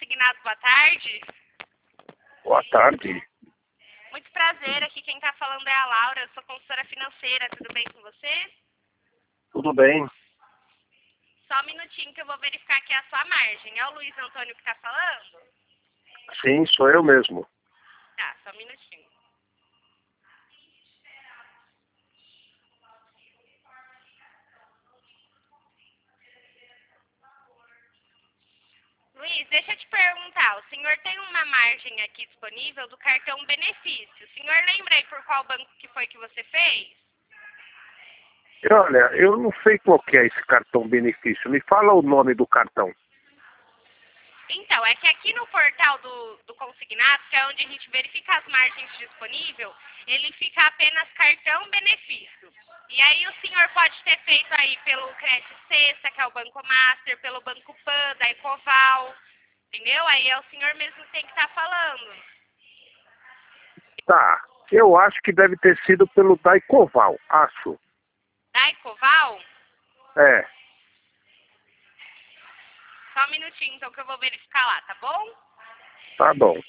Consignado, boa tarde. Boa tarde. Muito prazer, aqui quem está falando é a Laura, eu sou consultora financeira, tudo bem com você? Tudo bem? Só um minutinho que eu vou verificar aqui a sua margem. É o Luiz Antônio que está falando? Sim, sou eu mesmo. Tá, só um minutinho. Luiz, deixa eu te perguntar, o senhor tem uma margem aqui disponível do cartão benefício. O senhor lembra aí por qual banco que foi que você fez? Olha, eu não sei qual que é esse cartão benefício. Me fala o nome do cartão. Então, é que aqui no portal do Consignado, que é onde a gente verifica as margens disponíveis, ele fica apenas cartão benefício. E aí o senhor pode ter feito aí pelo Crédito Sexta, que é o Banco Master, pelo Banco Pan, da Ecoval, entendeu? Aí é o senhor mesmo que tem que estar falando. Tá, eu acho que deve ter sido pelo Daicoval, acho. Da Ecoval? É, Só um minutinho, então, que eu vou verificar lá, tá bom? tá bom.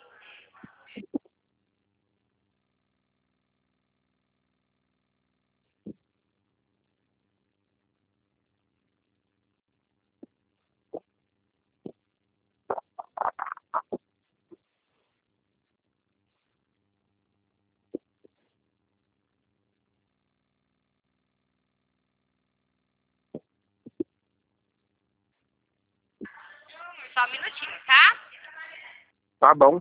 Só um minutinho, tá? Tá bom.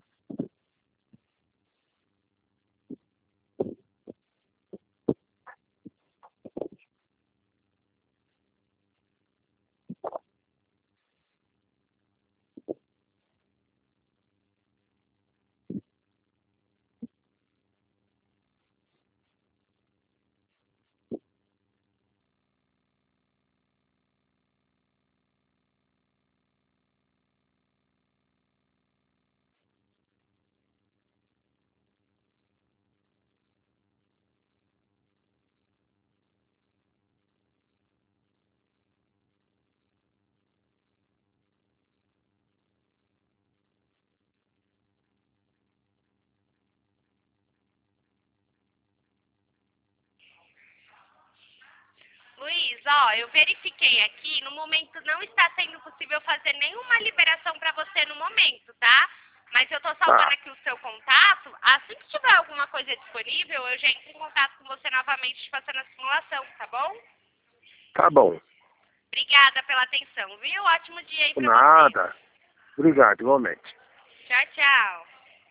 Luiz, ó, eu verifiquei aqui, no momento não está sendo possível fazer nenhuma liberação para você no momento, tá? Mas eu tô salvando Tá, aqui o seu contato, assim que tiver alguma coisa disponível, eu já entro em contato com você novamente te passando a simulação, tá bom? tá bom. Obrigada pela atenção, viu? Ótimo dia aí pra você. Nada. Obrigado, igualmente. Tchau, tchau.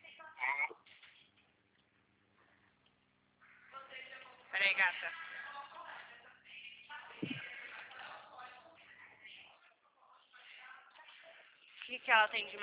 Peraí, gata. O que ela tem de